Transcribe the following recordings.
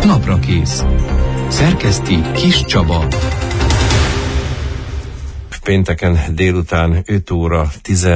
Naprakész. Szerkeszti Kis Csaba. Pénteken délután 5 óra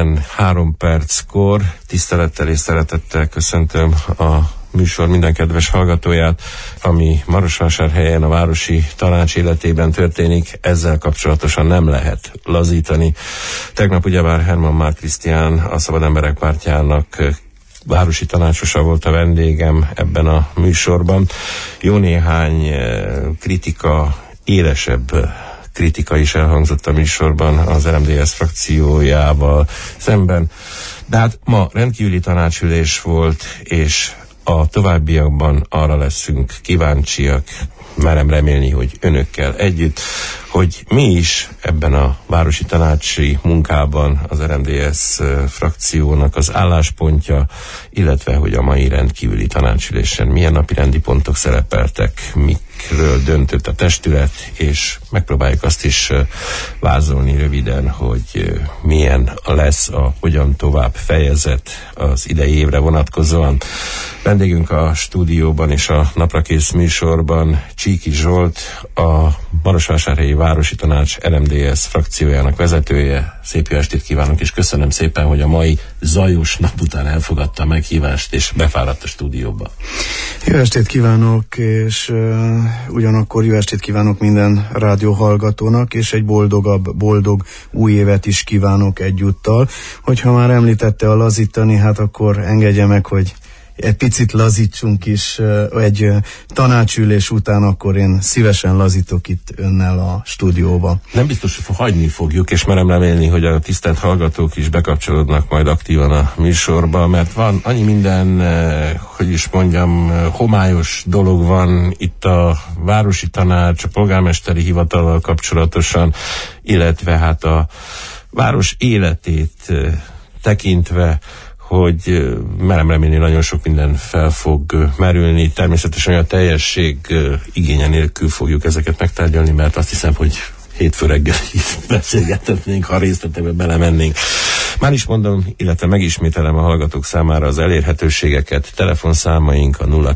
13 perckor tisztelettel és szeretettel köszöntöm a műsor minden kedves hallgatóját, ami Marosvásárhelyen a városi tanács életében történik, ezzel kapcsolatosan nem lehet lazítani. Tegnap ugyebár Herman Már Krisztián, a Szabad Emberek Pártjának városi tanácsosa volt a vendégem ebben a műsorban. Jó néhány kritika, élesebb kritika is elhangzott a műsorban az RMDSZ frakciójával szemben. De hát ma rendkívüli tanácsülés volt, és a továbbiakban arra leszünk kíváncsiak, merem remélni, hogy önökkel együtt, hogy mi is ebben a városi tanácsi munkában az RMDSZ frakciónak az álláspontja, illetve hogy a mai rendkívüli tanácsülésen milyen napirendi pontok szerepeltek, mikről döntött a testület, és megpróbáljuk azt is vázolni röviden, hogy milyen lesz a hogyan tovább fejezet az idei évre vonatkozóan. Vendégünk a stúdióban és a Naprakész műsorban Csíki Zsolt, a Marosvásárhelyi Városi Tanács RMDSZ frakciójának vezetője. Szép jó estét kívánok, és köszönöm szépen, hogy a mai zajos nap után elfogadta a meghívást, és befáradt a stúdióba. Jó estét kívánok, és ugyanakkor jó estét kívánok minden rádióhallgatónak, és egy boldog új évet is kívánok egyúttal. Hogyha már említette a lazítani, hát akkor engedje meg, hogy egy picit lazítsunk is egy tanácsülés után, akkor én szívesen lazítok itt önnel a stúdióba. Nem biztos, hogy hagyni fogjuk, és merem remélni, hogy a tisztelt hallgatók is bekapcsolódnak majd aktívan a műsorba, mert van annyi minden, hogy is mondjam, homályos dolog van itt a városi tanács, a polgármesteri hivatallal kapcsolatosan, illetve hát a város életét tekintve, hogy merem remélni, nagyon sok minden fel fog merülni. Természetesen a teljesség igénye nélkül fogjuk ezeket megtárgyalni, mert azt hiszem, hogy hétfő reggel beszélgethetnénk, ha részletekbe belemennénk. Már is mondom, illetve megismételem a hallgatók számára az elérhetőségeket. Telefonszámaink a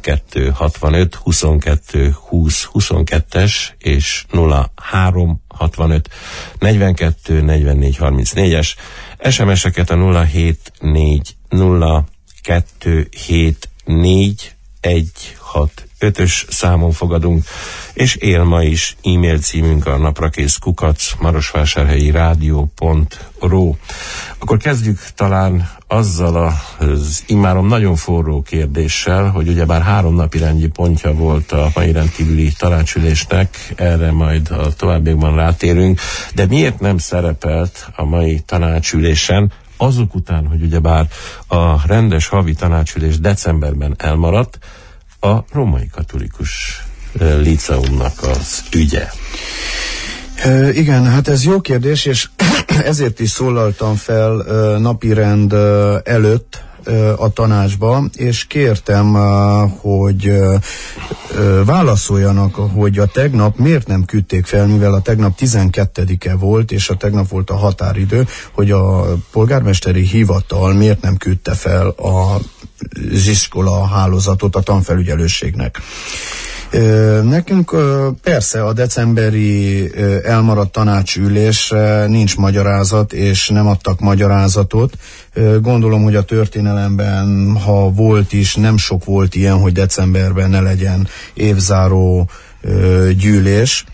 0265 22 20 22-es és 0365 42 44 34-es. SMS-eket a 074 0274 165-ös számon fogadunk, és él ma is e-mail címünk a naprakész@marosvásárhelyi rádió.ru. Akkor kezdjük talán azzal az immáron nagyon forró kérdéssel, hogy ugyebár 3 napi rendi pontja volt a mai rendkívüli tanácsülésnek, erre majd a továbbiakban rátérünk, de miért nem szerepelt a mai tanácsülésen, azok után, hogy ugyebár a rendes havi tanácsülés decemberben elmaradt, a római katolikus líceumnak az ügye? Igen, hát ez jó kérdés, és ezért is szólaltam fel napirend előtt a tanácsba, és kértem, hogy válaszoljanak, hogy a tegnap miért nem küldték fel, mivel a tegnap 12-e volt, és a tegnap volt a határidő, hogy a polgármesteri hivatal miért nem küldte fel az iskola hálózatot a tanfelügyelőségnek. Nekünk persze a decemberi elmaradt tanácsülésre nincs magyarázat, és nem adtak magyarázatot. Gondolom, hogy a történelemben, ha volt is, nem sok volt ilyen, hogy decemberben ne legyen évzáró gyűlés.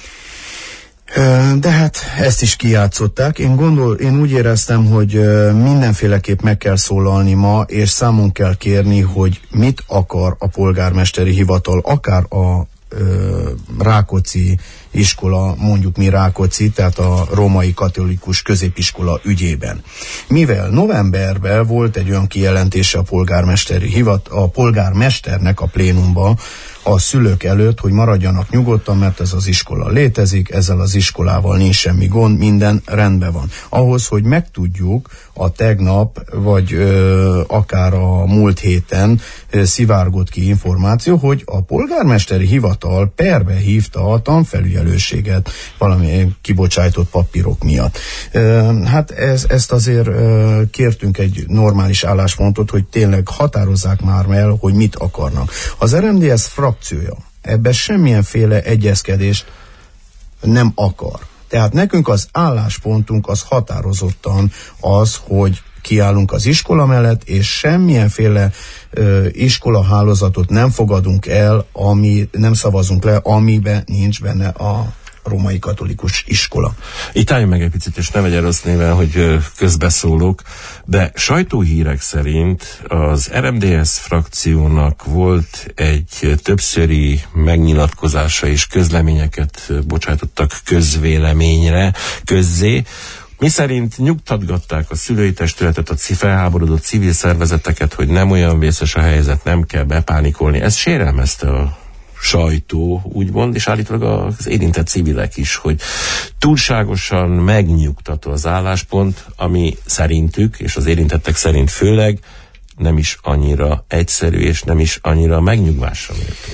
De hát ezt is kijátszották. Én úgy éreztem, hogy mindenféleképp meg kell szólalni ma, és számon kell kérni, hogy mit akar a polgármesteri hivatal, akár a Rákóczi iskola, mondjuk mi Rákóczi, tehát a római katolikus középiskola ügyében. Mivel novemberben volt egy olyan kijelentése a polgármesternek a plénumban, a szülők előtt, hogy maradjanak nyugodtan, mert ez az iskola létezik, ezzel az iskolával nincs semmi gond, minden rendben van. Ahhoz, hogy megtudjuk a tegnap, vagy akár a múlt héten szivárgott ki információ, hogy a polgármesteri hivatal perbe hívta a tanfelügyelőséget valami kibocsájtott papírok miatt. Hát ezt azért kértünk egy normális álláspontot, hogy tényleg határozzák már el, hogy mit akarnak. Az RMDSZ frakciója ebbe semmilyenféle egyezkedést nem akar. Tehát nekünk az álláspontunk az határozottan az, hogy kiállunk az iskola mellett, és semmilyenféle iskolahálózatot nem fogadunk el, nem szavazunk le, amiben nincs benne a római katolikus iskola. Itt álljunk meg egy picit, és ne vegye rossz néven, hogy közbeszólok, de sajtóhírek szerint az RMDSZ frakciónak volt egy többszöri megnyilatkozása, és közleményeket bocsátottak közvéleményre, közzé, miszerint nyugtatgatták a szülői testületet, a felháborodott civil szervezeteket, hogy nem olyan vészes a helyzet, nem kell bepánikolni. Ez sérelmezte a sajtó, úgymond, és állítólag az érintett civilek is, hogy túlságosan megnyugtató az álláspont, ami szerintük, és az érintettek szerint főleg nem is annyira egyszerű, és nem is annyira megnyugvásra méltó.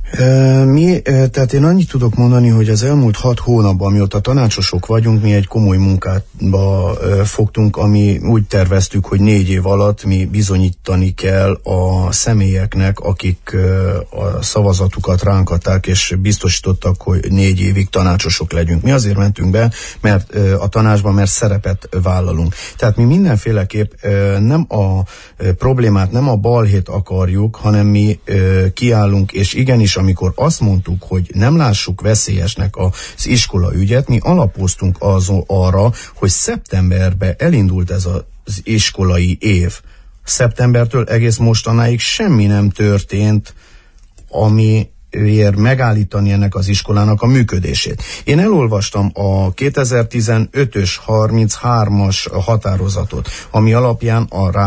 Tehát én annyit tudok mondani, hogy az elmúlt 6 hónapban, mióta tanácsosok vagyunk, mi egy komoly munkába fogtunk, ami úgy terveztük, hogy 4 év alatt mi bizonyítani kell a személyeknek, akik a szavazatukat ránk adták, és biztosítottak, hogy 4 évig tanácsosok legyünk. Mi azért mentünk be, mert a tanácsban, mert szerepet vállalunk. Tehát mi mindenféleképp nem a problémát, nem a balhét akarjuk, hanem mi kiállunk, és igenis, amikor azt mondtuk, hogy nem lássuk veszélyesnek az iskola ügyet, mi alapoztunk arra, hogy szeptemberben elindult ez az iskolai év. Szeptembertől egész mostanáig semmi nem történt, ami megállítani ennek az iskolának a működését. Én elolvastam a 2015-ös 33-as határozatot, ami alapján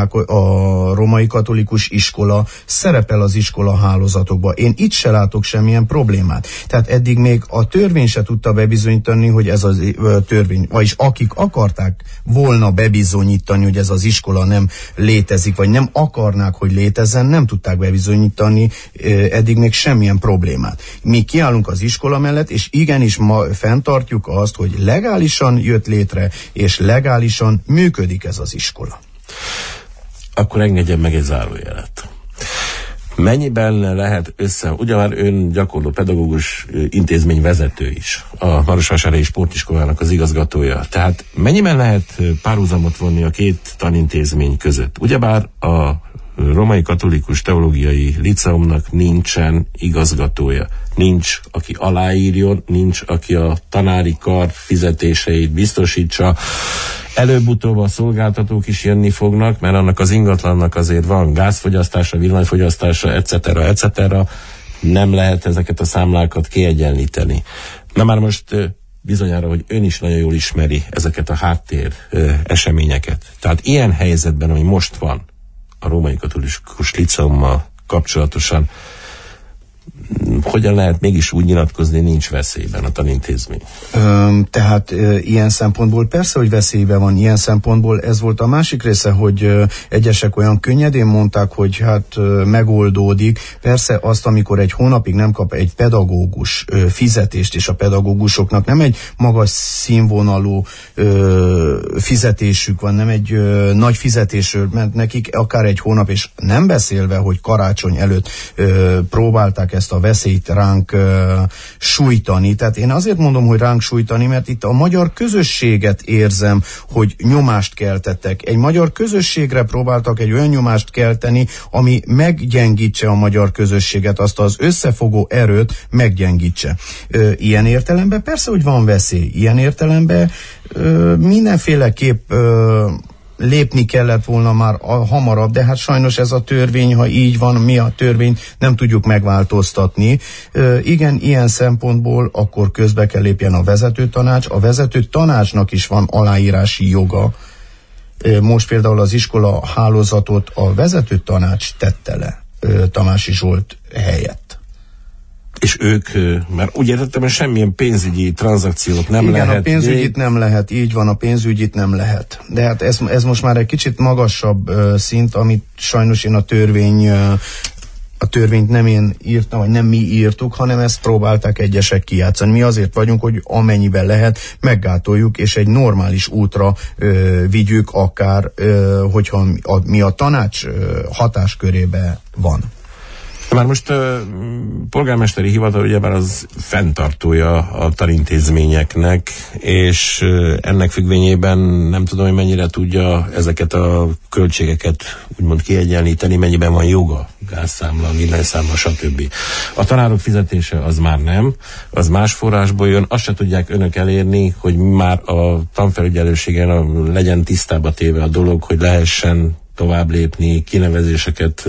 a római katolikus iskola szerepel az iskola hálózatokba. Én itt se látok semmilyen problémát. Tehát eddig még a törvény se tudta bebizonyítani, hogy ez a törvény, vagyis akik akarták volna bebizonyítani, hogy ez az iskola nem létezik, vagy nem akarnák, hogy létezzen, nem tudták bebizonyítani eddig még semmilyen problémát. Mi kiállunk az iskola mellett, és igenis ma fenntartjuk azt, hogy legálisan jött létre, és legálisan működik ez az iskola. Akkor engedjen meg egy zárójelet. Mennyiben lehet ugyebár ön gyakorló pedagógus intézményvezető is, a Marosvásárhelyi Sportiskolának az igazgatója. Tehát mennyiben lehet párhuzamot vonni a 2 tanintézmény között? Ugyebár a Római Katolikus Teológiai Liceumnak nincsen igazgatója. Nincs, aki aláírjon, nincs, aki a tanári kar fizetéseit biztosítsa. Előbb-utóbb a szolgáltatók is jönni fognak, mert annak az ingatlannak azért van gázfogyasztása, villanyfogyasztása, etc. Nem lehet ezeket a számlákat kiegyenlíteni. Na már most bizonyára, hogy ön is nagyon jól ismeri ezeket a háttér eseményeket. Tehát ilyen helyzetben, ami most van, a Római Katolikus Liceummal kapcsolatosan, hogyan lehet mégis úgy nyilatkozni, nincs veszélyben a tanintézmény? Tehát ilyen szempontból persze, hogy veszélyben van, ilyen szempontból ez volt a másik része, hogy egyesek olyan könnyedén mondták, hogy hát megoldódik. Persze azt, amikor egy hónapig nem kap egy pedagógus fizetést, és a pedagógusoknak nem egy magas színvonalú fizetésük van, nem egy nagy fizetésről, mert nekik akár egy hónap, és nem beszélve, hogy karácsony előtt próbálták ezt a veszélyt ránk sújtani. Tehát én azért mondom, hogy ránk sújtani, mert itt a magyar közösséget érzem, hogy nyomást keltettek. Egy magyar közösségre próbáltak egy olyan nyomást kelteni, ami meggyengítse a magyar közösséget, azt az összefogó erőt meggyengítse. Ilyen értelemben persze, hogy van veszély. Ilyen értelemben mindenféleképp lépni kellett volna már hamarabb, de hát sajnos ez a törvény, ha így van, mi a törvény, nem tudjuk megváltoztatni. Igen, ilyen szempontból akkor közbe kell lépjen a vezetőtanács. A vezetőtanácsnak is van aláírási joga. Most például az iskola hálózatot a vezetőtanács tette le Tamási Zsolt helyett. És ők, mert úgy értettem, hogy semmilyen pénzügyi tranzakciót nem igen, lehet. Igen, a pénzügyit nem lehet, így van, a pénzügyit nem lehet. De hát ez most már egy kicsit magasabb szint, amit sajnos én a törvényt nem én írtam, vagy nem mi írtuk, hanem ezt próbálták egyesek kijátszani. Mi azért vagyunk, hogy amennyiben lehet, meggátoljuk, és egy normális útra vigyük, akár hogyha mi a tanács hatáskörébe van. Már most polgármesteri hivatal ugyebár az fenntartója a tanintézményeknek, és ennek függvényében nem tudom, hogy mennyire tudja ezeket a költségeket úgymond kiegyenlíteni, mennyiben van joga, gázszámla, villanyszámla, stb. A tanárok fizetése az már nem, az más forrásból jön, azt se tudják önök elérni, hogy már a tanfelügyelőségen legyen tisztába téve a dolog, hogy lehessen tovább lépni, kinevezéseket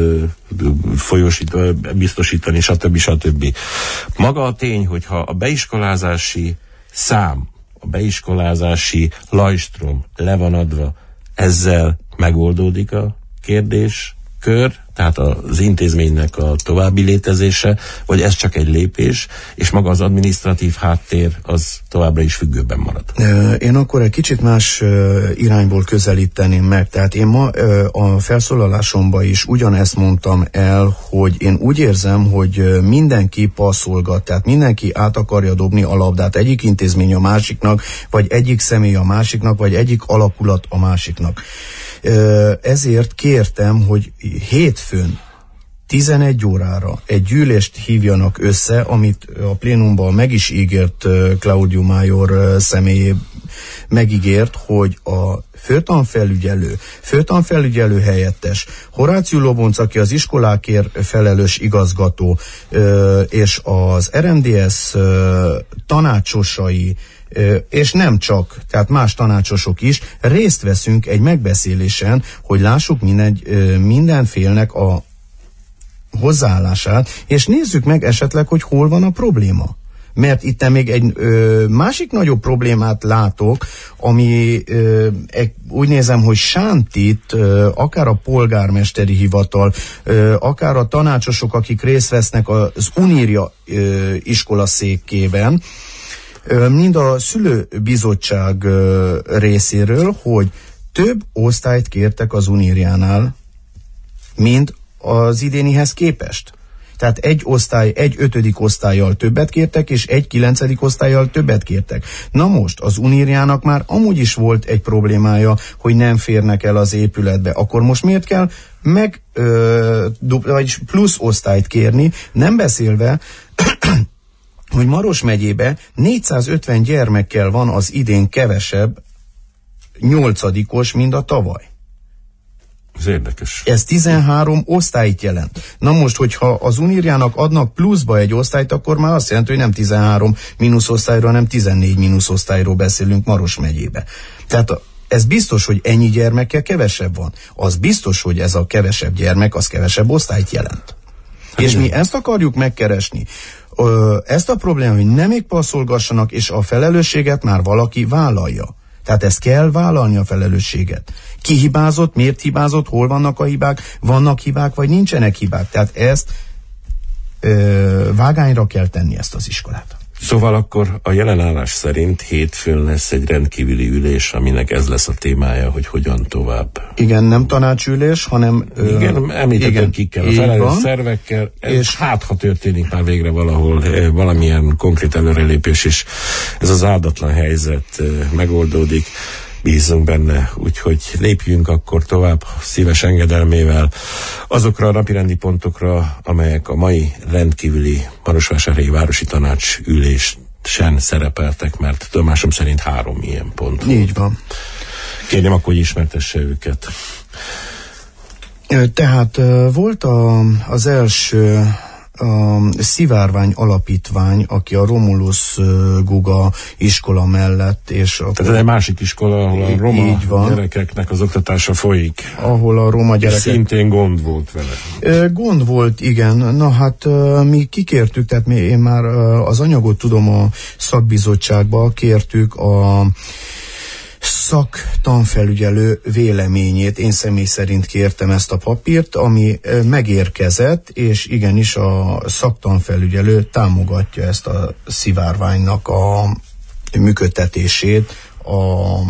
biztosítani, stb. Maga a tény, hogyha a beiskolázási szám, a beiskolázási lajstrom le van adva, ezzel megoldódik a kérdéskör, tehát az intézménynek a további létezése, vagy ez csak egy lépés, és maga az adminisztratív háttér az továbbra is függőben marad. Én akkor egy kicsit más irányból közelíteném meg. Tehát én ma a felszólalásomban is ugyanezt mondtam el, hogy én úgy érzem, hogy mindenki passzolgat, tehát mindenki át akarja dobni a labdát egyik intézmény a másiknak, vagy egyik személy a másiknak, vagy egyik alakulat a másiknak. Ezért kértem, hogy hétfőn 11 órára egy gyűlést hívjanak össze, amit a plénumban meg is ígért Claudio Major személyé megígért, hogy a főtanfelügyelő helyettes, Horáciu Lobonc, aki az iskolákért felelős igazgató, és az RMDS tanácsosai, és nem csak, tehát más tanácsosok is, részt veszünk egy megbeszélésen, hogy lássuk minden félnek a hozzáállását, és nézzük meg esetleg, hogy hol van a probléma. Mert itt még egy másik nagyobb problémát látok, ami úgy nézem, hogy sántít akár a polgármesteri hivatal, akár a tanácsosok, akik részt vesznek az Uníria iskolaszékében, mind a szülőbizottság részéről, hogy több osztályt kértek az Uníriánál, mint az idénihez képest. Tehát egy 5. osztályjal többet kértek, és egy 9. osztályjal többet kértek. Na most, az Uníriának már amúgy is volt egy problémája, hogy nem férnek el az épületbe. Akkor most miért kell vagy plusz osztályt kérni, nem beszélve, hogy Maros megyébe 450 gyermekkel van az idén kevesebb 8-os, mint a tavaly. Ez érdekes. Ez 13 osztályt jelent. Na most, hogyha az Uníriának adnak pluszba egy osztályt, akkor már azt jelenti, hogy nem 13 mínusz-osztályról, hanem 14 mínusz-osztályról beszélünk Maros megyébe. Tehát ez biztos, hogy ennyi gyermekkel kevesebb van. Az biztos, hogy ez a kevesebb gyermek, az kevesebb osztályt jelent. És mi ezt akarjuk megkeresni. Ezt a problémát, hogy nem még passzolgassanak, és a felelősséget már valaki vállalja. Tehát ezt kell vállalni, a felelősséget. Ki hibázott, miért hibázott, hol vannak a hibák, vannak hibák, vagy nincsenek hibák. Tehát ezt vágányra kell tenni, ezt az iskolát. Szóval akkor a jelenállás szerint hétfőn lesz egy rendkívüli ülés, aminek ez lesz a témája, hogy hogyan tovább. Igen, nem tanácsülés, hanem... Igen, említettem kikkel, a felelős szervekkel, és hát ha történik már végre valahol valamilyen konkrét előrelépés, és ez az áldatlan helyzet megoldódik, bízunk benne, úgyhogy lépjünk akkor tovább szíves engedelmével azokra a napirendi pontokra, amelyek a mai rendkívüli Marosvásárhelyi Városi Tanács ülésen szerepeltek, mert tudomásom szerint 3 ilyen pont. Így van. Kérjem akkor, hogy ismertesse őket. Tehát volt az első a Szivárvány Alapítvány, aki a Romulus Guga iskola mellett, és tehát ez egy másik iskola, ahol a roma gyerekeknek az oktatása folyik. Ahol a roma gyerekek... És szintén gond volt vele. Gond volt, igen. Na hát mi kikértük, tehát én már az anyagot tudom a szakbizottságba, kértük a szaktanfelügyelő véleményét. Én személy szerint kértem ezt a papírt, ami megérkezett, és igenis a szaktanfelügyelő támogatja ezt a Szivárványnak a működtetését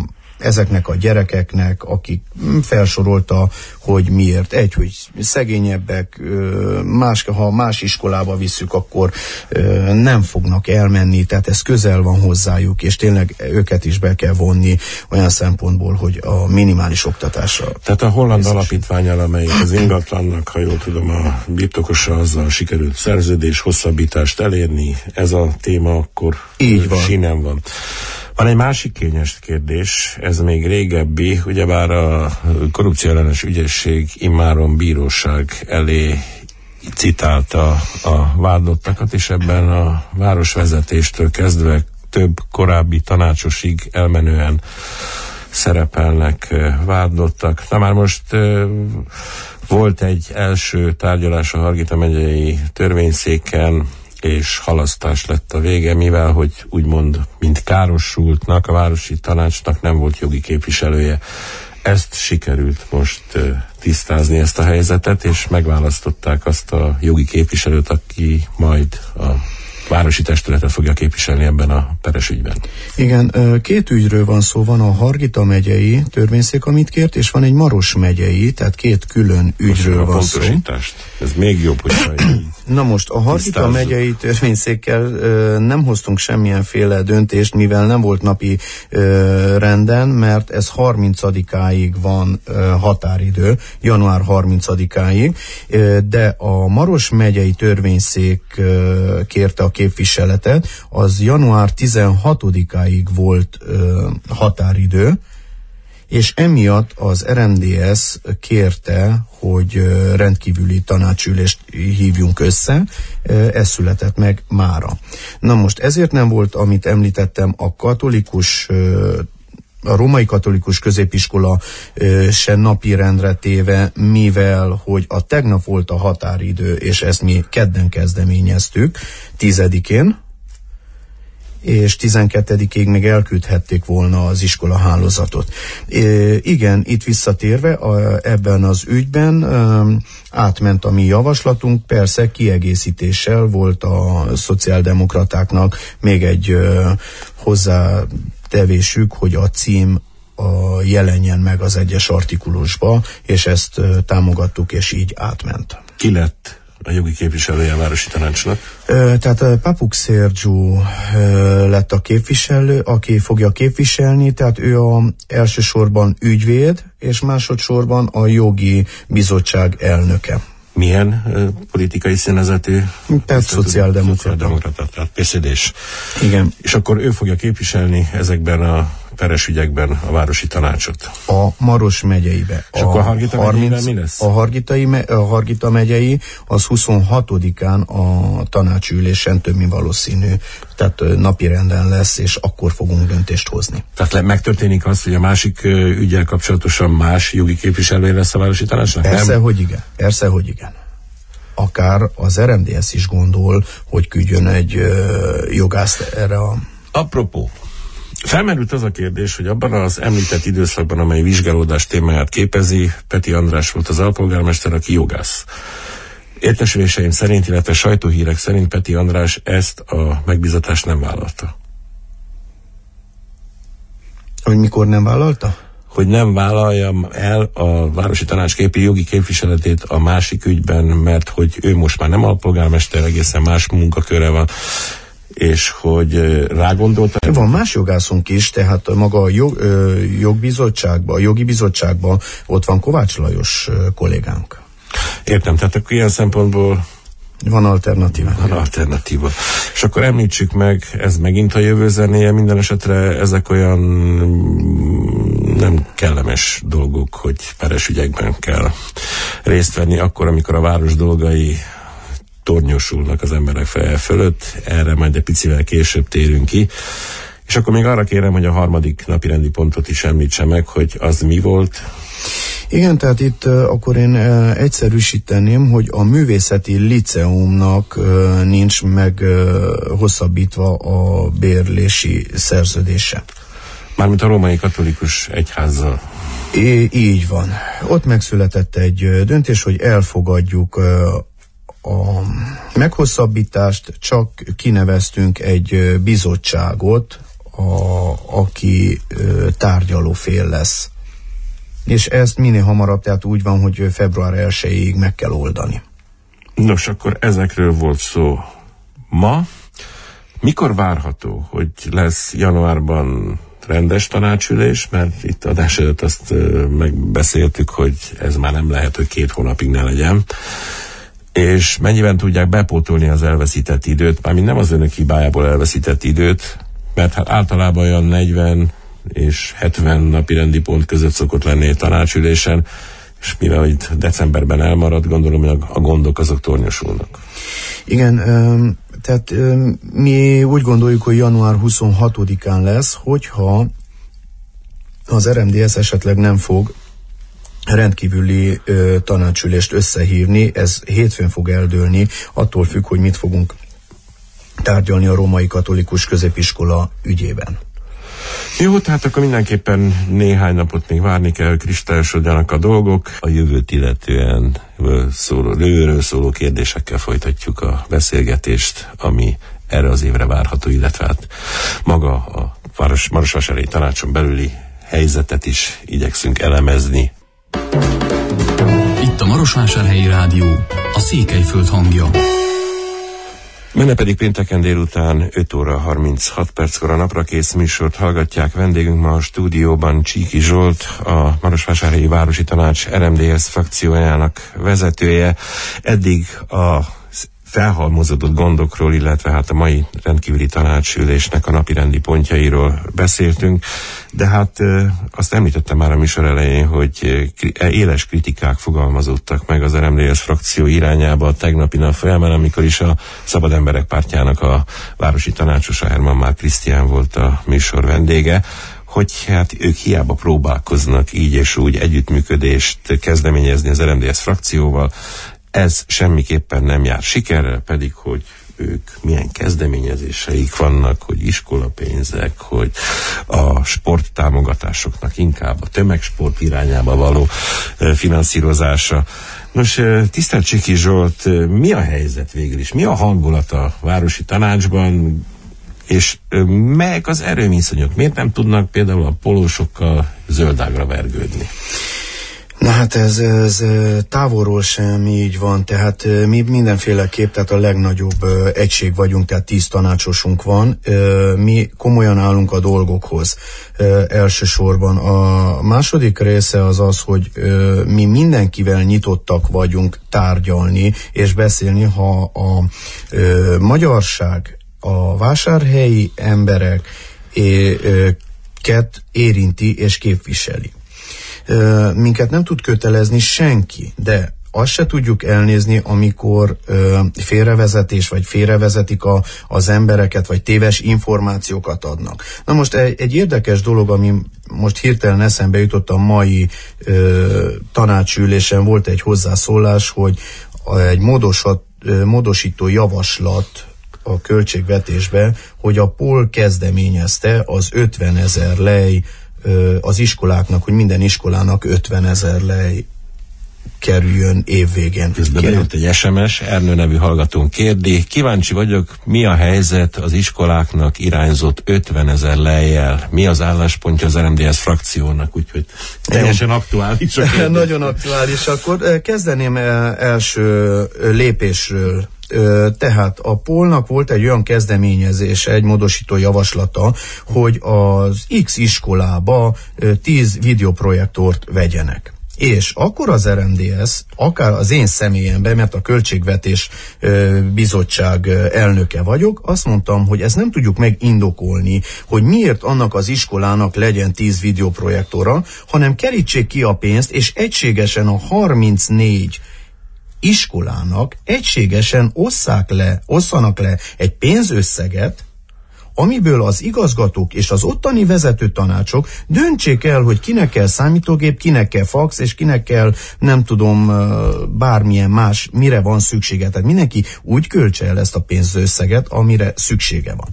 ezeknek a gyerekeknek, akik felsorolta, hogy miért. Hogy szegényebbek, ha más iskolába visszük, akkor nem fognak elmenni, tehát ez közel van hozzájuk, és tényleg őket is be kell vonni olyan szempontból, hogy a minimális oktatásra. Tehát a holland alapítvánnyal, amelyik az ingatlannak, ha jól tudom, a birtokosa, azzal sikerült szerződés hosszabbítást elérni, ez a téma akkor így van. Sínen van. Van egy másik kényes kérdés, ez még régebbi, ugyebár a korrupcióellenes ügyészség immáron bíróság elé citálta a vádottakat, és ebben a városvezetéstől kezdve több korábbi tanácsosig elmenően szerepelnek vádlottak. Na már most volt egy első tárgyalás a Hargita megyei törvényszéken, és halasztás lett a vége, mivel hogy úgymond mint károsultnak, a városi tanácsnak nem volt jogi képviselője. Ezt sikerült most tisztázni, ezt a helyzetet, és megválasztották azt a jogi képviselőt, aki majd a városi testületet fogja képviselni ebben a peres ügyben. Igen, két ügyről van szó, van a Hargita megyei törvényszék, amit kért, és van egy Maros megyei, tehát két külön ügyről van szó. Ez még jobb, hogyha Na most a Hargita megyei törvényszékkel nem hoztunk semmilyenféle döntést, mivel nem volt napi renden, mert ez 30-áig van határidő, január 30-áig, de a Maros megyei törvényszék kérte a képviseletet, az január 16-áig volt határidő, és emiatt az RMDS kérte, hogy rendkívüli tanácsülést hívjunk össze, ez született meg mára. Na most ezért nem volt, amit említettem, a római katolikus középiskola se napirendre téve, mivel hogy a tegnap volt a határidő, és ezt mi kedden kezdeményeztük, 10-én, és 12-ig még elküldhették volna az iskola hálózatot. Igen, itt visszatérve ebben az ügyben átment a mi javaslatunk, persze kiegészítéssel volt a szociáldemokratáknak még egy hozzátevésük, hogy a cím jelenjen meg az egyes artikulusba, és ezt támogattuk, és így átment. Ki lett a jogi képviselője a városi tanácsnak? Tehát Papuk Sergiu lett a képviselő, aki fogja képviselni, tehát ő elsősorban ügyvéd, és másodszorban a jogi bizottság elnöke. Milyen politikai színezetű? Tehát szociáldemokrata. Tehát PSZD-s. Igen. És akkor ő fogja képviselni ezekben a peres ügyekben a városi tanácsot. A Maros megyeibe. És akkor a Hargita megyeiben mi lesz? A Hargita megyei az 26-án a tanácsülésen több mint valószínű, tehát napirenden lesz, és akkor fogunk döntést hozni. Tehát megtörténik az, hogy a másik ügyel kapcsolatosan más jogi képviselője lesz a városi tanácsnak? Persze, hogy igen. Akár az RMDS is gondol, hogy küldjön egy jogászt erre a... Apropó, felmerült az a kérdés, hogy abban az említett időszakban, amely vizsgálódás témáját képezi, Peti András volt az alpolgármester, aki jogász. Értesüléseim szerint, illetve sajtóhírek szerint Peti András ezt a megbízatást nem vállalta. Hogy mikor nem vállalta? Hogy nem vállaljam el a városi tanács jogi képviseletét a másik ügyben, mert hogy ő most már nem alpolgármester, egészen más munkaköre van, és hogy rágondolta. Van más jogászunk is, tehát maga a jogi bizottságban ott van Kovács Lajos kollégánk. Értem, tehát akkor ilyen szempontból van alternatíva. Van alternatíva. És akkor említsük meg, ez megint a jövő zenéje, minden esetre ezek olyan nem kellemes dolgok, hogy peres ügyekben kell részt venni, akkor, amikor a város dolgai tornyosulnak az emberek feje fölött, erre majd egy picivel később térünk ki. És akkor még arra kérem, hogy a harmadik napirendi pontot is említse meg, hogy az mi volt. Igen, tehát itt akkor én egyszerűsíteném, hogy a művészeti liceumnak nincs meg hosszabbítva a bérlési szerződése. Mármint a római katolikus egyházzal. Így van. Ott megszületett egy döntés, hogy elfogadjuk a meghosszabbítást, csak kineveztünk egy bizottságot aki tárgyaló fél lesz. És ezt minél hamarabb, tehát úgy van, hogy február 1-ig meg kell oldani. Nos, akkor ezekről volt szó ma. Mikor várható, hogy lesz januárban rendes tanácsülés, mert itt adás előtt azt megbeszéltük, hogy ez már nem lehet, hogy 2 hónapig ne legyen. És mennyiben tudják bepótolni az elveszített időt, mármint nem az önök hibájából elveszített időt, mert hát általában olyan 40 és 70 napi rendi pont között szokott lenni egy tanácsülésen, és mivel itt decemberben elmarad, gondolom, hogy a gondok azok tornyosulnak. Igen, tehát mi úgy gondoljuk, hogy január 26-án lesz, hogyha az RMDSZ esetleg nem fog rendkívüli tanácsülést összehívni, ez hétfőn fog eldőlni, attól függ, hogy mit fogunk tárgyalni a Római Katolikus Középiskola ügyében. Jó, tehát akkor mindenképpen néhány napot még várni kell, hogy kristályosodjanak a dolgok. A jövőt illetően jövőről szóló kérdésekkel folytatjuk a beszélgetést, ami erre az évre várható, illetve hát maga a Marosvásárhelyi Tanácson belüli helyzetet is igyekszünk elemezni. Itt a Marosvásárhelyi Rádió, a Székelyföld hangja. Menne pedig pénteken délután 5 óra 36 perckor a Naprakész műsort hallgatják. Vendégünk ma a stúdióban Csíki Zsolt, a Marosvásárhelyi Városi Tanács RMDSZ frakciójának vezetője. Eddig a felhalmozódott gondokról, illetve hát a mai rendkívüli tanácsülésnek a napirendi pontjairól beszéltünk, de hát azt említettem már a műsor elején, hogy éles kritikák fogalmazódtak meg az RMDSZ frakció irányába a tegnapi nap folyamán, amikor is a Szabad Emberek Pártjának a városi tanácsosa Herman Márk Krisztián volt a műsor vendége, hogy hát ők hiába próbálkoznak így és úgy együttműködést kezdeményezni az RMDSZ frakcióval, ez semmiképpen nem jár sikerrel, pedig hogy ők milyen kezdeményezéseik vannak, hogy iskolapénzek, hogy a sporttámogatásoknak inkább a tömegsport irányába való finanszírozása. Nos, tisztelt Csiki Zsolt, mi a helyzet végül is? Mi a hangulat a Városi Tanácsban, és melyek az erőviszonyok? Miért nem tudnak például a polósokkal zöldágra vergődni? Na hát ez távolról sem így van, tehát mi mindenféleképp, tehát a legnagyobb egység vagyunk, tehát 10 tanácsosunk van, mi komolyan állunk a dolgokhoz elsősorban. A második része az, hogy mi mindenkivel nyitottak vagyunk tárgyalni és beszélni, ha a magyarság, a vásárhelyi embereket érinti és képviseli. Minket nem tud kötelezni senki, de azt se tudjuk elnézni, amikor félrevezetés, vagy félrevezetik az embereket, vagy téves információkat adnak. Na most egy érdekes dolog, ami most hirtelen eszembe jutott, a mai tanácsülésen volt egy hozzászólás, hogy egy módosító javaslat a költségvetésbe, hogy a POL kezdeményezte az 50 000 lej az iskoláknak, hogy minden iskolának 50 000 lej kerüljön évvégén. Közben bejött egy SMS, Ernő nevű hallgatónk kérdi, kíváncsi vagyok, mi a helyzet az iskoláknak irányzott 50 000 lejjel? Mi az álláspontja az RMDSZ frakciónak? Úgyhogy teljesen aktuális. Nagyon aktuális. Akkor kezdeném első lépésről. Tehát a POL-nak volt egy olyan kezdeményezése, egy módosító javaslata, hogy az X iskolába 10 videoprojektort vegyenek. És akkor az RMDSZ, akár az én személyemben, mert a Költségvetés Bizottság elnöke vagyok, azt mondtam, hogy ezt nem tudjuk megindokolni, hogy miért annak az iskolának legyen 10 videoprojektora, hanem kerítsék ki a pénzt, és egységesen a 34 iskolának egységesen osszanak le egy pénzösszeget, amiből az igazgatók és az ottani vezető tanácsok döntsék el, hogy kinek kell számítógép, kinek kell fax, és kinek kell, nem tudom, bármilyen más, mire van szüksége. Tehát mindenki úgy költse el ezt a pénzösszeget, amire szüksége van.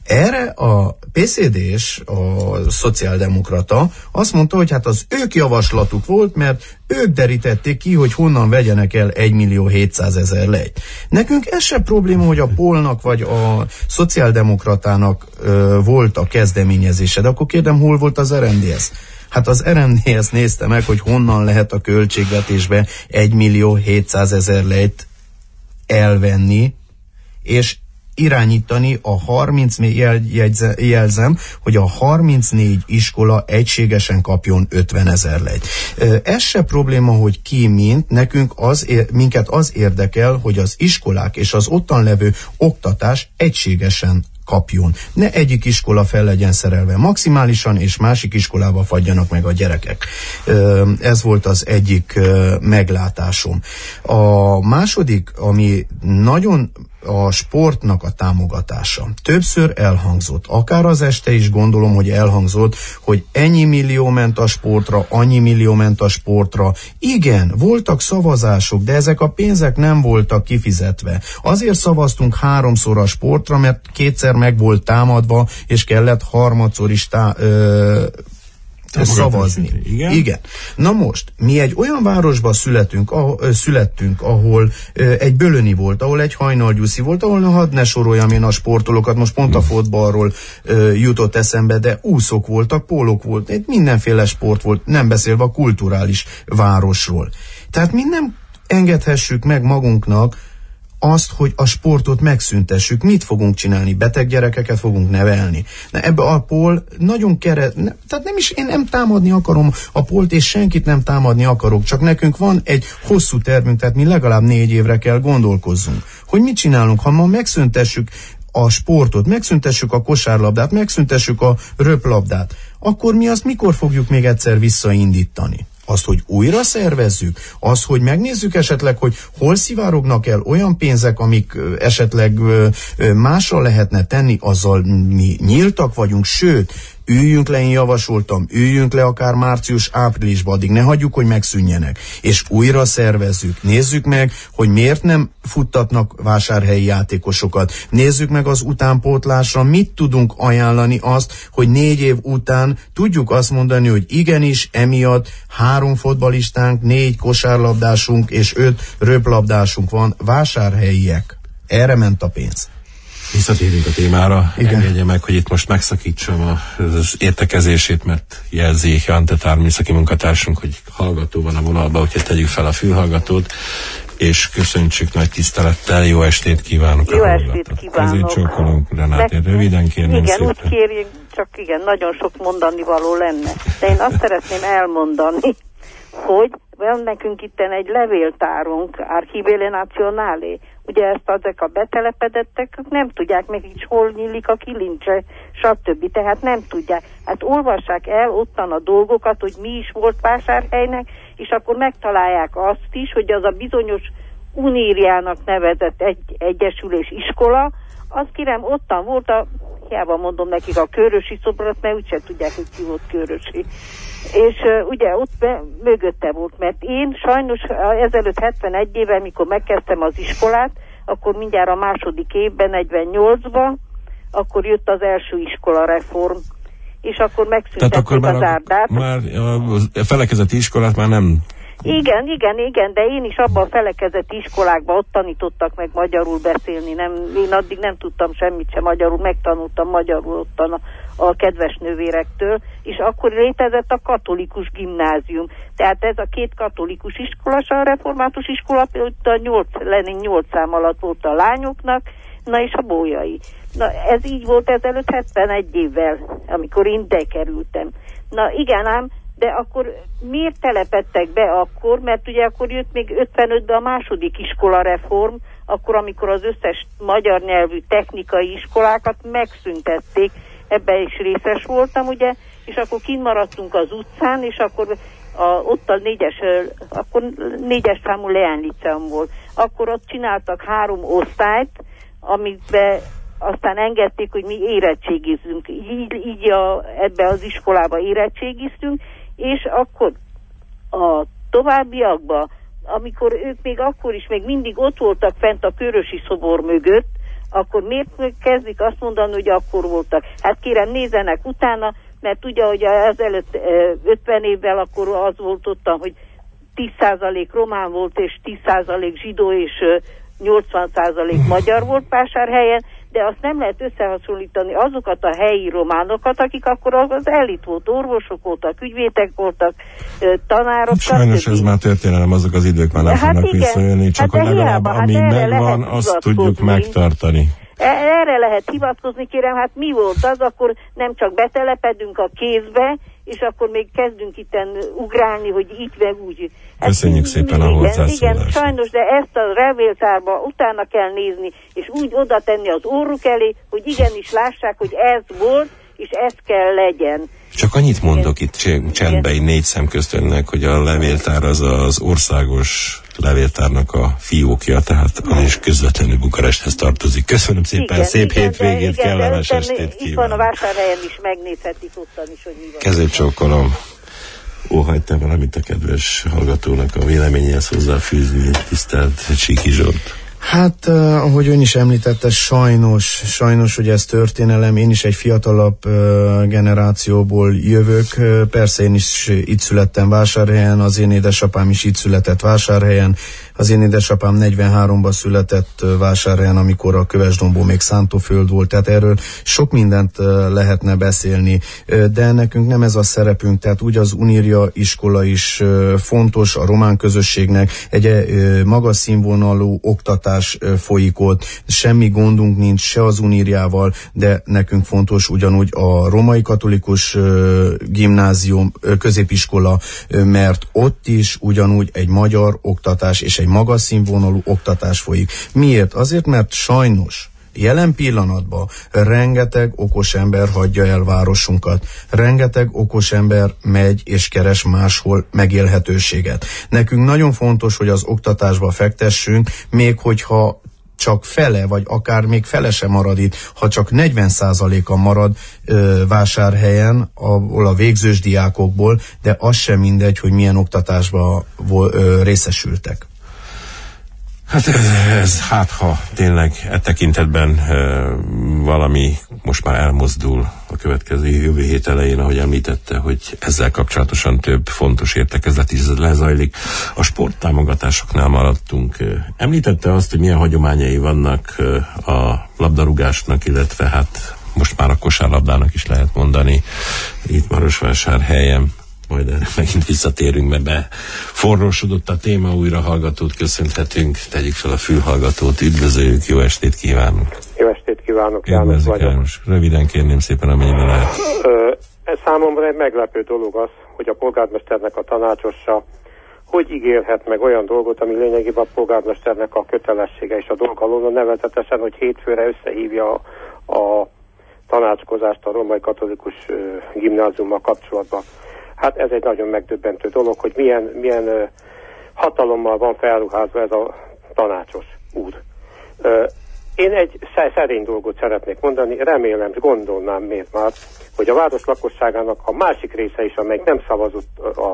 Erre a PCD-s, a szociáldemokrata azt mondta, hogy hát az ők javaslatuk volt, mert ők derítették ki, hogy honnan vegyenek el 1.700.000 lejt. Nekünk ez se probléma, hogy a Polnak vagy a szociáldemokratának volt a kezdeményezése, de akkor kérdem, hol volt az RMDSZ? Hát az RMDSZ nézte meg, hogy honnan lehet a költségvetésbe 1.700.000 lejt elvenni, és irányítani a jelzem, hogy a 34 iskola egységesen kapjon 50.000 lejt. Ez se probléma, hogy ki mint, nekünk minket az érdekel, hogy az iskolák és az ottan levő oktatás egységesen kapjon. Ne egyik iskola fel legyen szerelve maximálisan, és másik iskolába fagyjanak meg a gyerekek. Ez volt az egyik meglátásom. A második, ami nagyon a sportnak a támogatása. Többször elhangzott, akár az este is gondolom, hogy elhangzott, hogy ennyi millió ment a sportra, annyi millió ment a sportra. Igen, voltak szavazások, de ezek a pénzek nem voltak kifizetve. Azért szavaztunk 3-szor a sportra, mert 2-szer meg volt támadva, és kellett 3-szor is szavazni. Igen. Na most, mi egy olyan városban születtünk, ahol egy Bölöni volt, ahol egy Hajnalgyuszi volt, ahol hadd ne soroljam én a sportolókat, most pont a fotballról jutott eszembe, de úszok voltak, pólók volt, mindenféle sport volt, nem beszélve a kulturális városról. Tehát mi nem engedhessük meg magunknak azt, hogy a sportot megszüntessük. Mit fogunk csinálni? Beteg gyerekeket fogunk nevelni. Na, ebbe a Pol nagyon tehát nem is, én nem támadni akarom a Polt, és senkit nem támadni akarok, csak nekünk van egy hosszú tervünk, tehát mi legalább 4 évre kell gondolkozzunk. Hogy mit csinálunk, ha ma megszüntessük a sportot, megszüntessük a kosárlabdát, megszüntessük a röplabdát, akkor mi azt mikor fogjuk még egyszer visszaindítani? Azt, hogy újra szervezzük, az, hogy megnézzük esetleg, hogy hol szivárognak el olyan pénzek, amik esetleg másra lehetne tenni, azzal mi nyíltak vagyunk, sőt, üljünk le, én javasoltam, üljünk le akár március-áprilisban, addig ne hagyjuk, hogy megszűnjenek, és újra szervezzük. Nézzük meg, hogy miért nem futtatnak vásárhelyi játékosokat. Nézzük meg az utánpótlásra, mit tudunk ajánlani azt, hogy 4 év után tudjuk azt mondani, hogy igenis, emiatt 3 fotbalistánk, 4 kosárlabdásunk és 5 röplabdásunk van, vásárhelyiek. Erre ment a pénz. Visszatérjünk a témára. Engedje meg, hogy itt most megszakítsam az értekezését, mert jelzi Ante Tár műszaki munkatársunk, hogy hallgató van a vonalban, úgyhogy tegyük fel a fülhallgatót, és köszöntsük nagy tisztelettel, jó estét kívánok. Jó estét kívánok. Ezért csókolunk, Renát, én röviden kérném igen, szépen. úgy kérjük, csak igen, nagyon sok mondani való lenne. De én azt szeretném elmondani, hogy van nekünk itten egy levéltárunk, Archivele Nazionale. Ugye ezek a betelepedettek nem tudják meg is, hol nyílik a kilincse, stb. Tehát nem tudják. Hát olvassák el ottan a dolgokat, hogy mi is volt vásárhelynek, és akkor megtalálják azt is, hogy az a bizonyos Unírjának nevezett egyesülés iskola, az kérem ottan volt hiába mondom nekik a Körösi szobrot, mert úgyse tudják, hogy ki volt Körösi. És ugye ott mögötte volt, mert én sajnos ezelőtt 71 éve, mikor megkezdtem az iskolát, akkor mindjárt a második évben, 48-ban, akkor jött az első iskolareform, és akkor megszüntették az árdát. Már a felekezeti iskolát már nem... Igen, de én is abban a felekezeti iskolákban ott tanítottak meg magyarul beszélni. Én addig nem tudtam semmit sem magyarul, megtanultam magyarul ottan a kedves nővérektől, és akkor létezett a katolikus gimnázium. Tehát ez a 2 katolikus iskola, a református iskola, a Lenin 8 szám alatt volt a lányoknak, na és a Bolyai. Na ez így volt ezelőtt 71 évvel, amikor én ide kerültem. Na igen ám, de akkor miért telepedtek be akkor? Mert ugye akkor jött még 55-ben a második iskolareform, akkor amikor az összes magyar nyelvű technikai iskolákat megszüntették, ebben is részes voltam, ugye, és akkor kint maradtunk az utcán, és akkor ott a 4-es számú Leán Liceum volt. Akkor ott csináltak 3 osztályt, amikbe aztán engedték, hogy mi érettségizünk. Így ebbe az iskolába érettségiztünk, és akkor a továbbiakban, amikor ők még akkor is még mindig ott voltak fent a Körösi szobor mögött, akkor miért kezdik azt mondani, hogy akkor voltak? Hát kérem, nézzenek utána, mert ugye, hogy ezelőtt 50 évvel akkor az volt ott, hogy 10% román volt, és 10% zsidó, és 80% magyar volt Vásárhelyen, de azt nem lehet összehasonlítani azokat a helyi románokat, akik akkor az elit volt, orvosok voltak, ügyvédek voltak, tanárok. Sajnos ez már történelem, azok az idők már nem fognak visszajönni, csak hogy legalább ami megvan, azt tudjuk megtartani. Erre lehet hivatkozni, kérem, hát mi volt az, akkor nem csak betelepedünk a kézbe, és akkor még kezdünk itten ugrálni, hogy így meg úgy. Köszönjük szépen a hozzászólást. Igen, sajnos, de ezt a levéltárba utána kell nézni, és úgy oda tenni az orruk elé, hogy igenis lássák, hogy ez volt, és ez kell legyen. Csak annyit mondok itt csendben, így 4 szem közt önnek, hogy a levéltár az az országos levéltárnak a fiókja, tehát az is közvetlenül Bukaresthez tartozik. Köszönöm szépen, igen, szép hétvégét, kellemes estét kívánok. Itt van a Vásárhelyen is, megnézhetik ottan is, hogy mi van. Kezét csókolom. Óhajtam valamit a kedves hallgatónak a véleményéhez hozzáfűzni, tisztelt Csíki Zsolt. Hát, ahogy ön is említette, sajnos, hogy ez történelem, én is egy fiatalabb generációból jövök, persze én is itt születtem Vásárhelyen, az én édesapám is itt született Vásárhelyen, az én édesapám 43-ban született Vásárhelyen, amikor a Kövesdombó még szántóföld volt, tehát erről sok mindent lehetne beszélni, de nekünk nem ez a szerepünk, tehát úgy az Uniria iskola is fontos a román közösségnek, egy magas színvonalú oktatás folyik ott, semmi gondunk nincs se az Uniriával, de nekünk fontos ugyanúgy a Római Katolikus Gimnázium, középiskola, mert ott is ugyanúgy egy magyar oktatás és egy magas színvonalú oktatás folyik. Miért? Azért, mert sajnos jelen pillanatban rengeteg okos ember hagyja el városunkat. Rengeteg okos ember megy és keres máshol megélhetőséget. Nekünk nagyon fontos, hogy az oktatásba fektessünk, még hogyha csak fele, vagy akár még fele sem marad itt, ha csak 40%-a marad Vásárhelyen, ahol a végzős diákokból, de az sem mindegy, hogy milyen oktatásba részesültek. Hát ez ha tényleg tekintetben valami most már elmozdul a következő jövő hét elején, ahogy említette, hogy ezzel kapcsolatosan több fontos értekezlet is lezajlik. A sporttámogatásoknál maradtunk. Említette azt, hogy milyen hagyományai vannak a labdarúgásnak, illetve hát most már a kosárlabdának is lehet mondani itt Marosvásárhelyen. Majd erre megint visszatérünk, mert beforrósodott a téma, újra hallgatót köszönhetünk, tegyük fel a fülhallgatót, üdvözöljük, jó estét kívánunk! Jó estét kívánok, János vagyok. János. Röviden kérném szépen, amennyiben lehet. Számomra egy meglepő dolog az, hogy a polgármesternek a tanácsosa hogy ígérhet meg olyan dolgot, ami lényegében a polgármesternek a kötelessége és a dolga alól, nevezetesen, hogy hétfőre összehívja a tanácskozást a Római Katolikus Gimnáziummal kapcsolatban. Hát ez egy nagyon megdöbbentő dolog, hogy milyen hatalommal van felruházva ez a tanácsos úr. Én egy szerény dolgot szeretnék mondani, remélem, gondolnám miért már, hogy a város lakosságának a másik része is, amelyik nem szavazott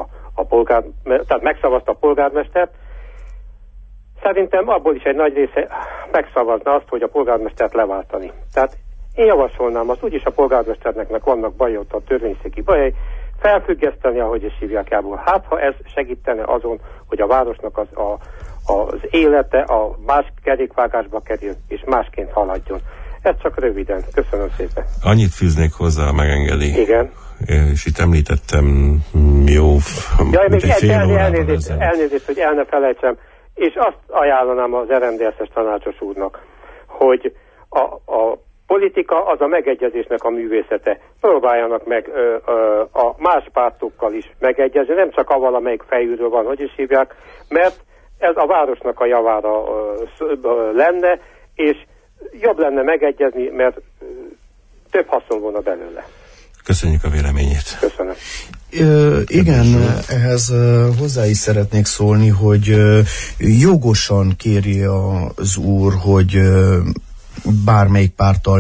tehát megszavazta a polgármestert, szerintem abból is egy nagy része megszavazna azt, hogy a polgármestert leváltani. Tehát én javasolnám azt, úgyis a polgármesternek vannak bajai, ott a törvényszéki bajai, felfüggeszteni, ahogy is hívják el. Hát, ha ez segítene azon, hogy a városnak az élete a más kerékvágásba kerül, és másként haladjon. Ez csak röviden. Köszönöm szépen. Annyit fűznék hozzá, megengedi. Igen. És itt említettem jó... még elnézést, hogy el ne felejtsem, és azt ajánlanám az RMDSZ-es tanácsos úrnak, hogy a politika az a megegyezésnek a művészete. Próbáljanak meg a más pártokkal is megegyezni, nem csak avval, amelyik fejűről van, hogy is hívják, mert ez a városnak a javára lenne, és jobb lenne megegyezni, mert több haszon volna belőle. Köszönjük a véleményét. Köszönöm. Igen, ehhez hozzá is szeretnék szólni, hogy jogosan kéri az úr, hogy bármelyik párttal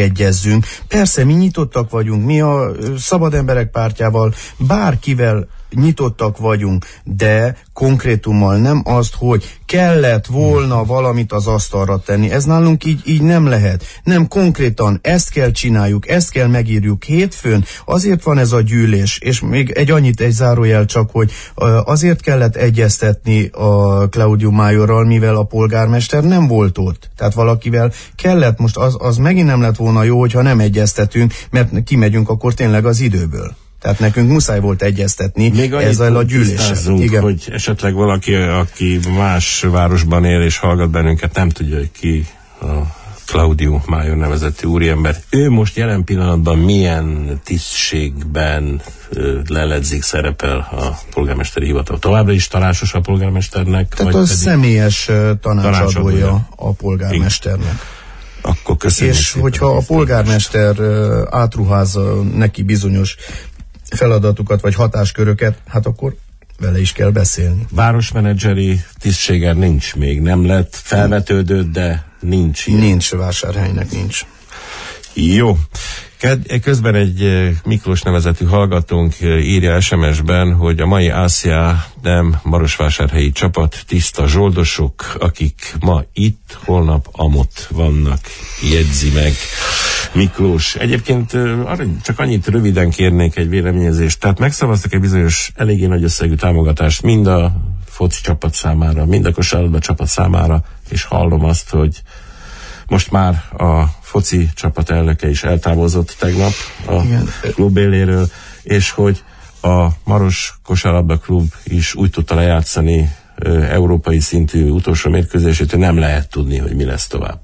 megegyezzünk. Persze, mi nyitottak vagyunk, mi a Szabad Emberek Pártjával bárkivel nyitottak vagyunk, de konkrétummal, nem azt, hogy kellett volna valamit az asztalra tenni. Ez nálunk így nem lehet. Nem konkrétan, ezt kell csináljuk, ezt kell megírjuk hétfőn, azért van ez a gyűlés, és még egy zárójel csak, hogy azért kellett egyeztetni a Claudio Majorral, mivel a polgármester nem volt ott. Tehát valakivel kellett, most az megint nem lett volna jó, hogyha nem egyeztetünk, mert kimegyünk akkor tényleg az időből. Tehát nekünk muszáj volt egyeztetni ezzel a gyűléssel. Igen. Hogy esetleg valaki, aki más városban él és hallgat bennünket, nem tudja, hogy ki a Claudio Major nevezetű úriember. Ő most jelen pillanatban milyen tisztségben leledzik, szerepel a polgármesteri hivatal? Továbbra is tanácsos a polgármesternek? Tehát a személyes tanácsadója a polgármesternek. Akkor köszönjük. És hogyha a polgármester átruház neki bizonyos feladatokat vagy hatásköröket, hát akkor vele is kell beszélni. Városmenedzseri tisztsége nincs még, nem lett, felvetődött, de nincs ilyen. Nincs, Vásárhelynek nincs. Jó. Közben egy Miklós nevezetű hallgatónk írja SMS-ben, hogy a mai ASZIA nem marosvásárhelyi csapat, tiszta zsoldosok, akik ma itt, holnap amott vannak, jegyzi meg Miklós. Egyébként csak annyit röviden kérnék egy véleményezést. Tehát megszavaztak egy bizonyos eléggé nagy összegű támogatást mind a foci csapat számára, mind a kosárlabda csapat számára, és hallom azt, hogy most már a foci csapat elnöke is eltávozott tegnap a klub éléről, és hogy a Maros kosárlabda klub is úgy tudta lejátszani európai szintű utolsó mérkőzését, hogy nem lehet tudni, hogy mi lesz tovább.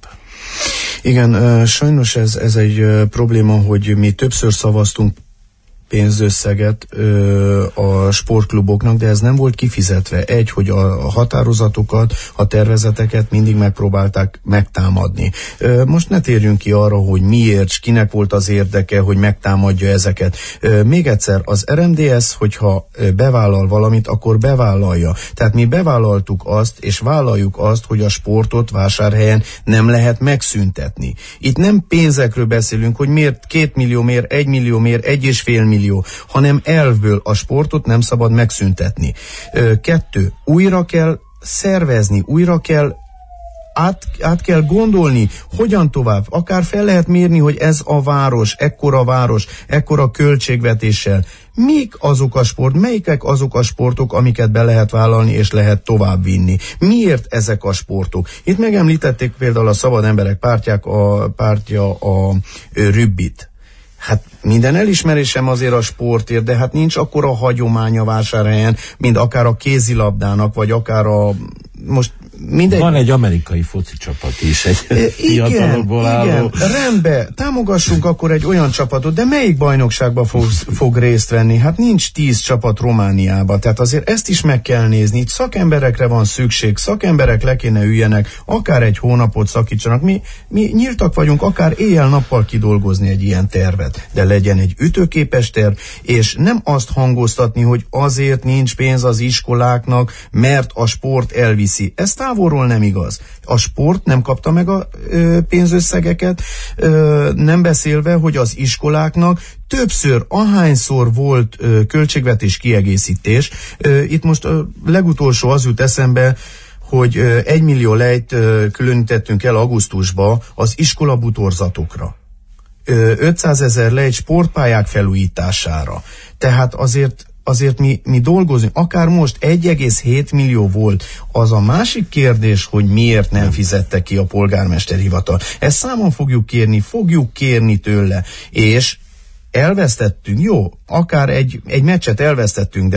Igen, sajnos ez egy probléma, hogy mi többször szavaztunk pénzösszeget a sportkluboknak, de ez nem volt kifizetve. Hogy a határozatokat, a tervezeteket mindig megpróbálták megtámadni. Most ne térjünk ki arra, hogy miért, kinek volt az érdeke, hogy megtámadja ezeket. Még egyszer, az RMDS, hogyha bevállal valamit, akkor bevállalja. Tehát mi bevállaltuk azt, és vállaljuk azt, hogy a sportot Vásárhelyen nem lehet megszüntetni. Itt nem pénzekről beszélünk, hogy miért 2 millió, miért 1 millió, miért 1,5 millió, hanem elvből a sportot nem szabad megszüntetni. 2. Újra kell szervezni, újra kell át kell gondolni, hogyan tovább. Akár fel lehet mérni, hogy ez a város, ekkora költségvetéssel. Melyikek azok a sportok, amiket be lehet vállalni és lehet tovább vinni? Miért ezek a sportok? Itt megemlítették például a Szabad Emberek pártja a rübbit. Hát minden elismerésem azért a sportért, de hát nincs akkora hagyománya Vásárhelyen, mint akár a kézilabdának, vagy akár most mindegy. Van egy amerikai foci csapat is, egy fiatalokból álló. Igen, rendben, támogassunk akkor egy olyan csapatot, de melyik bajnokságban fog részt venni? Hát nincs 10 csapat Romániában, tehát azért ezt is meg kell nézni. Itt szakemberekre van szükség, szakemberek le kéne üljenek, akár egy hónapot szakítsanak. Mi nyíltak vagyunk akár éjjel-nappal kidolgozni egy ilyen tervet, de legyen egy ütőképes terv, és nem azt hangoztatni, hogy azért nincs pénz az iskoláknak, mert a sport elviszi. Ez távolról nem igaz. A sport nem kapta meg a pénzösszegeket, nem beszélve, hogy az iskoláknak többször, ahányszor volt költségvetés kiegészítés. Itt most a legutolsó az jut eszembe, hogy 1 millió lejt különítettünk el augusztusba az iskolabutorzatokra. 500 000 lejt sportpályák felújítására. Tehát azért mi dolgozunk, akár most 1,7 millió volt, az a másik kérdés, hogy miért nem fizette ki a polgármester hivatal. Ezt számon fogjuk kérni tőle, és elvesztettünk, jó, akár egy meccset elvesztettünk, de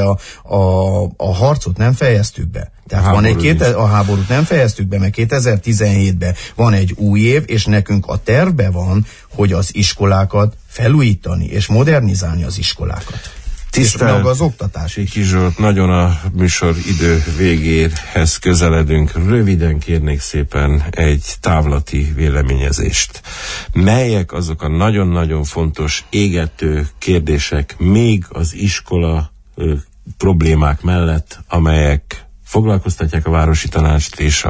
a harcot nem fejeztük be. Tehát a háborút nem fejeztük be, mert 2017-ben van egy új év, és nekünk a tervben van, hogy az iskolákat felújítani, és modernizálni az iskolákat. Tisztelt az oktatás is. Kizsolt, nagyon a műsor idő végéhez közeledünk. Röviden kérnék szépen egy távlati véleményezést. Melyek azok a nagyon-nagyon fontos, égető kérdések még az iskola problémák mellett, amelyek foglalkoztatják a városi tanácst, és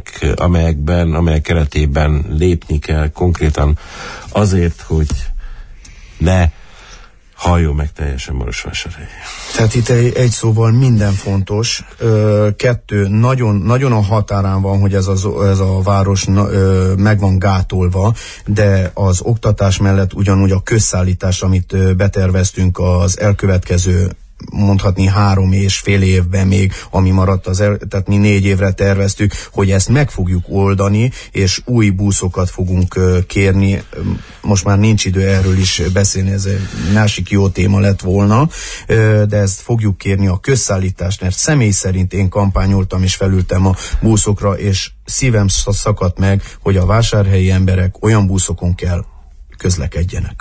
amelyek keretében lépni kell konkrétan azért, hogy ne halljon meg teljesen Marosvásárhely. Tehát itt egy szóval minden fontos. Kettő, nagyon a határán van, hogy ez a város meg van gátolva, de az oktatás mellett ugyanúgy a közszállítás, amit beterveztünk az elkövetkező, mondhatni 3,5 évben még, ami maradt, tehát mi 4 évre terveztük, hogy ezt meg fogjuk oldani, és új buszokat fogunk kérni. Most már nincs idő erről is beszélni, ez egy másik jó téma lett volna, de ezt fogjuk kérni a közszállítást, mert személy szerint én kampányoltam és felültem a buszokra, és szívem szakadt meg, hogy a vásárhelyi emberek olyan buszokon kell közlekedjenek.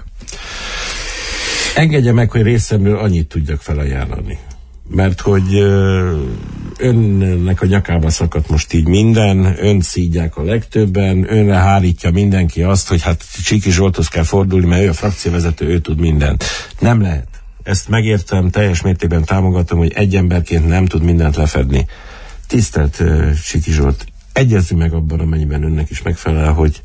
Engedje meg, hogy részemről annyit tudjak felajánlani. Mert hogy önnek a nyakába szakadt most így minden, ön szídják a legtöbben, önre hárítja mindenki azt, hogy hát Csíky Zsolthoz kell fordulni, mert ő a frakcióvezető, ő tud mindent. Nem lehet. Ezt megértem, teljes mértékben támogatom, hogy egy emberként nem tud mindent lefedni. Tisztelt Csíky Zsolt, egyezzünk meg abban, amennyiben önnek is megfelel, hogy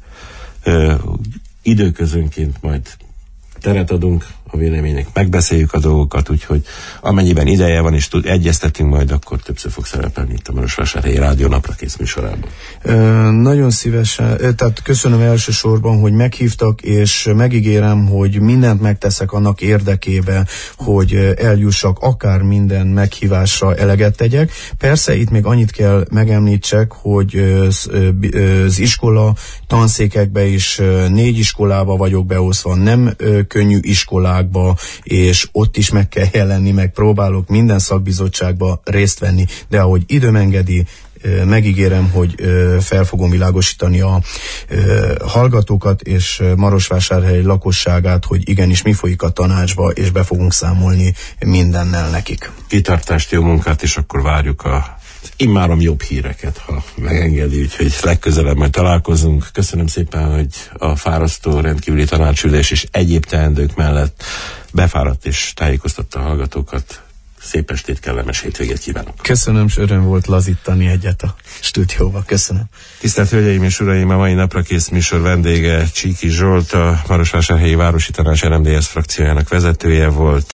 időközönként majd teret adunk a vélemények, megbeszéljük a dolgokat, úgyhogy amennyiben ideje van és egyeztetünk majd, akkor többször fog szerepelni itt a Marosvásárhelyi Rádió Naprakész műsorában. Nagyon szívesen, tehát köszönöm elsősorban, hogy meghívtak, és megígérem, hogy mindent megteszek annak érdekében, hogy eljussak, akár minden meghívásra eleget tegyek. Persze itt még annyit kell megemlítsek, hogy az iskola tanszékekbe is 4 iskolába vagyok beosztva, nem könnyű iskolákba, és ott is meg kell jelenni, meg próbálok minden szakbizottságba részt venni, de ahogy időm engedi, megígérem, hogy fel fogom világosítani a hallgatókat és Marosvásárhely lakosságát, hogy igenis mi folyik a tanácsba, és be fogunk számolni mindennel nekik. Kitartást, jó munkát, és akkor várjuk a immáron jobb híreket, ha megengedi, úgyhogy legközelebb majd találkozunk. Köszönöm szépen, hogy a fárasztó rendkívüli tanácsülés és egyéb teendők mellett befáradt és tájékoztatta a hallgatókat. Szép estét, kellemes hétvégét kívánok. Köszönöm, és öröm volt lazítani egyet a stúdióba. Köszönöm. Tisztelt Hölgyeim és Uraim, a mai Naprakész műsor vendége Csíky Zsolt, a Marosvásárhelyi Városi Tanács RMDSZ frakciójának vezetője volt.